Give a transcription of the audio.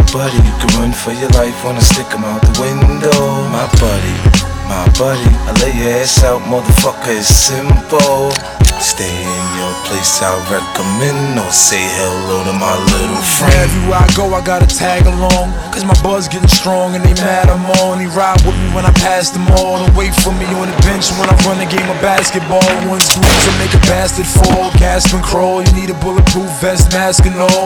buddy, you can run for your life, wanna stick him out the window. My buddy, I lay your ass out, motherfucker, it's simple. Stay in your place, I recommend, or say hello to my little friend. Everywhere I go, I gotta tag along, cause my buzz getting strong and they mad I'm on. They ride with me when I pass them all, and wait for me on the bench when I run a game of basketball. One's groups to make a bastard fall, gasp and crawl. You need a bulletproof vest, mask and all.